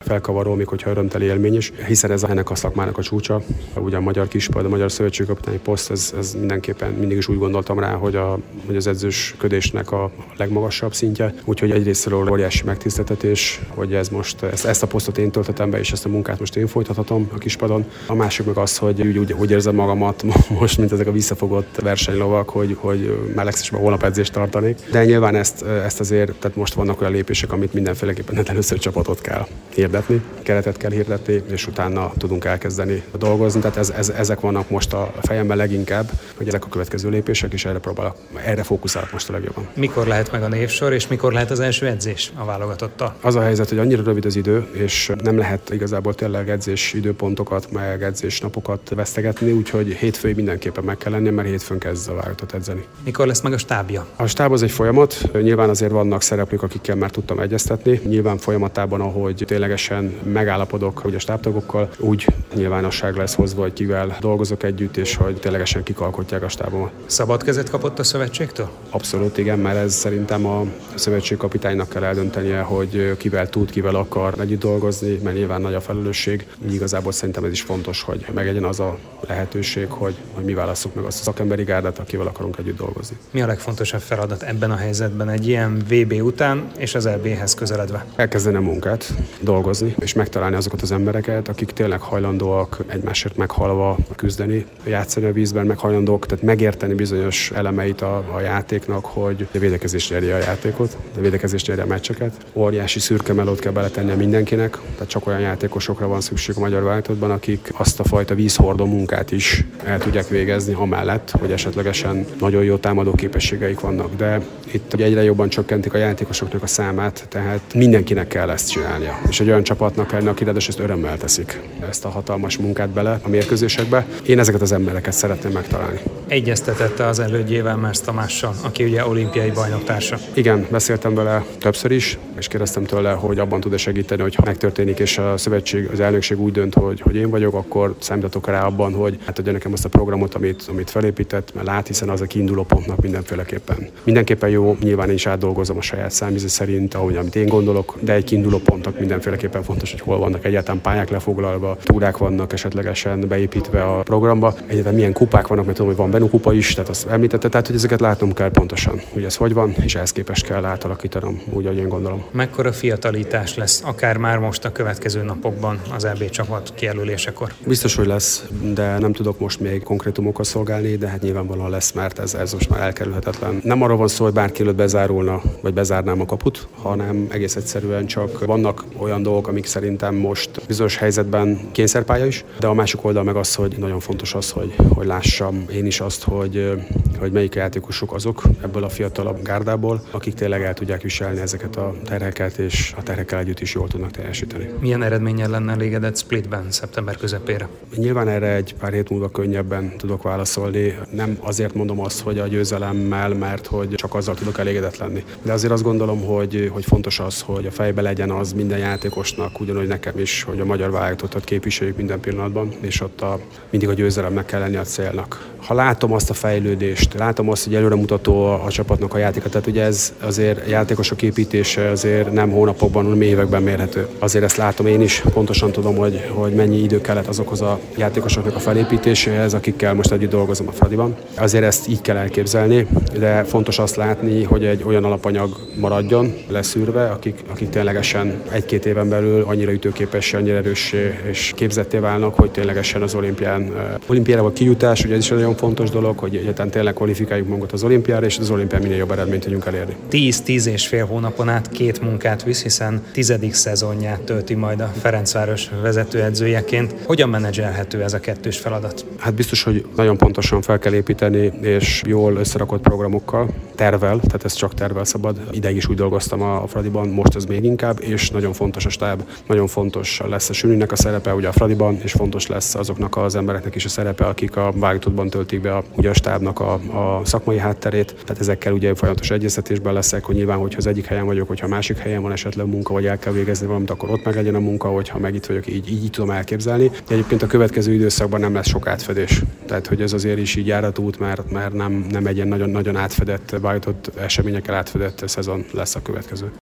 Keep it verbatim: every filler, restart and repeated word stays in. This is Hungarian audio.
felkavaró, még hogyha örömteli élmény is, hiszen ez ennek a szakmának a csúcsa. Ugye a magyar kispad, a magyar szövetségkapitányi poszt, ez, ez mindenképpen mindig is úgy gondoltam rá, hogy, a, hogy az edzősködésnek a legmagasabb szintje. Úgyhogy egyrésztről óriási megtiszteltetés, hogy ez most, ezt, ezt a posztot én töltöttem be, és ezt a munkát most én folytathatom a kispadon. A másik meg az, hogy úgy, úgy, úgy érzem magamat most, mint ezek a visszafogott versenylovak, hogy, hogy már legszívesebben holnap edzést tartanék. De nyilván ezt, ezt azért, tehát most vannak olyan lépések, amit mindenféleképpen először csapatot kell hirdetni, keretet kell hirdetni, és utána tudunk elkezdeni dolgozni. Tehát ez, ez, ezek vannak most a fejemben leginkább, hogy ezek a következő lépések, és erre próbálok, erre fókuszálok most a legjobban. Mikor lehet meg a névsor, és mikor lehet az első edzés a válogatottal? Az a helyzet, hogy annyira rövid az idő, és nem lehet igazából tényleg edzés időpontokat, meg edzés napokat vesztegetni, úgyhogy hétfőig mindenképpen meg kell lenni, mert hétfőn kezd a válogatott edzeni. Mikor lesz meg a stábja? A stáb az egy folyamat, nyilván azért vannak szereplők, akikkel már tudtam egyeztetni. Nyilván folyamatában, ahogy ténylegesen megállapodok ugye a stábtagokkal, úgy nyilvánosság lesz hozva, hogy kivel dolgozok együtt, és hogy ténylegesen kikalkotják a stábomat. Szabad kezet kapott a szövetségtől? Abszolút igen, mert ez szerintem a szövetségkapitánynak kell eldöntenie, hogy kivel tud, kivel akar együtt dolgozni, mert nyilván nagy a felelősség. Így igazából szerintem ez is fontos, hogy meglegyen az a lehetőség, hogy, hogy mi válasszuk meg azt a szakemberi gárdát, akivel akarunk együtt dolgozni. Mi a legfontosabb feladat ebben a helyzetben egy ilyen vé bé után és az é béhez közeledve? Elkezdeni a munkát, dolgozni, és megtalálni azokat az embereket, akik tényleg hajlandóak egymásért meghalva küzdeni, játszani a vízben, meg hajlandók, tehát megérteni bizonyos elemeit a, a játéknak, hogy a védekezés nyerje a játékot, a védekezés nyerje a meccseket. Óriási szürke melót kell beletennie mindenkinek, tehát csak olyan játékosokra van szükség a magyar válogatottban, akik azt a fajta vízhordó munkát is el tudják végezni, amellett, hogy esetlegesen nagyon jó támadó képességeik vannak, de itt egyre jobban csökkentik a játékosoknak a számát, tehát mindenkinek kell ezt csinálnia. És egy olyan csapatnak kellene, aki ráadásul ezt örömmel teszik, ezt a hatalmas munkát bele a mérkőzésekbe. Én ezeket az embereket szeretném megtalálni. Egyeztetette az elődjével, Mersz Tamással, aki ugye olimpiai bajnoktársa. Igen, beszéltem vele többször is, és kérdeztem tőle, hogy abban tud-e segíteni, hogy ha megtörténik, és a szövetség, az elnökség úgy dönt, hogy, hogy én vagyok, akkor számítatok rá abban, hogy hát adja nekem azt a programot, amit, amit felépített, mert lát, hiszen az a kiinduló pontnak mindenféleképpen. Mindenképpen jó, nyilván én is átdolgozom a saját számíze szerint, ahogy amit én gondolok, de egy kiinduló pontnak mindenféleképpen fontos, hogy hol vannak egyáltalán pályák lefoglalva, túrák vannak esetlegesen beépítve a programba, egyáltalán milyen kupák vannak, mert tudom, hogy van Bennu kupa is, tehát azt említette, tehát hogy ezeket látnom kell pontosan, hogy ez hogy van, és ehhez képest kell átalakítanom, úgy, ahogy én gondolom. Mekkora fiatalítás lesz, akár már most a következő napokban az é bé csapat kijelölésekor? Biztos, hogy lesz, de nem tudok most még konkrétumokkal szolgálni, de hát nyilvánvalóan lesz, mert ez, ez most már elkerülhetetlen. Nem arról van szó, hogy bárki előtt bezárulna, vagy bezárnám a kaput, hanem egész egyszerűen csak vannak olyan dolgok, amik szerintem most bizonyos helyzetben kényszerpálya is, de a másik oldal meg az, hogy nagyon fontos az, hogy, hogy lássam én is azt, hogy, hogy melyik játékosok azok ebből a fiatalabb gárdából, akik tényleg el tudják viselni ezeket a terheket, és a terhekkel együtt is jól tudnak teljesíteni. Milyen eredménnyel lenne elégedett Splitben szeptember közepére? Nyilván erre egy pár hét múlva könnyebben tudok válaszolni. Nem azért mondom azt, hogy a győzelemmel, mert hogy csak azzal tudok elégedett lenni. De azért azt gondolom, hogy, hogy fontos az, hogy a fejbe legyen az minden játékosnak, ugyanúgy nekem is, hogy a magyar válogatottat képviseljük minden pillanatban, és ott a, mindig a győzelemnek kell lenni a célnak. Ha látom azt a fejlődést, látom azt, hogy előremutató a, a csapatnak a játéka, tehát ugye ez azért játékosok építése azért nem hónapokban, hanem években mérhető. Azért ezt látom én is, pontosan tudom, hogy, hogy mennyi idő kellett azokhoz a játékosoknak a felépítéséhez, akikkel most együtt dolgozom a Fradiban. Azért ezt így kell elképzelni, de fontos azt látni, hogy egy olyan alapanyag maradjon leszűrve, akik, akik ténylegesen egy-két éven belül annyira ütőképessé, annyira erőssé és képzetté válnak, hogy ténylegesen az olimpián, olimpiára kijutás, ugye ez is egy nagyon fontos dolog, hogy egyáltalán tényleg kvalifikáljuk magunkat az olimpiára, és az olimpián minél jobb eredményt tudjunk elérni. tíz-tíz és fél hónapon át két munkát visz, hiszen tizedik szezonját tölti majd a Ferencváros vezetőedzőjeként. Hogyan menedzselhető ez a kettős feladat? Hát biztos, hogy nagyon pontosan fel kell építeni, és jól összerakott programokkal, tervel, tehát ez csak tervel szabad. Ideig is úgy dolgoztam a Fradiban, most ez még inkább, és nagyon fontos a stáb, nagyon fontos lesz a Süninek a szerepe ugye a Fradiban, és fontos lesz azoknak az embereknek is a szerepe, akik a válogatottban töltik be a, ugye a stábnak a, a szakmai hátterét. Tehát ezekkel ugye folyamatos egyeztetésben leszek, hogy nyilván, hogyha az egyik helyen vagyok, hogyha a másik helyen van esetleg munka, vagy el kell végezni valamit, akkor ott meg legyen a munka, hogyha meg itt vagyok, így, így, így tudom elképzelni. De egyébként a következő időszakban nem lesz sok átfedés. Tehát, hogy ez azért is így járat út, mert, mert nem, nem egy ilyen nagyon, nagyon átfedett, válogatott eseményekkel átfedett szezon lesz a következő.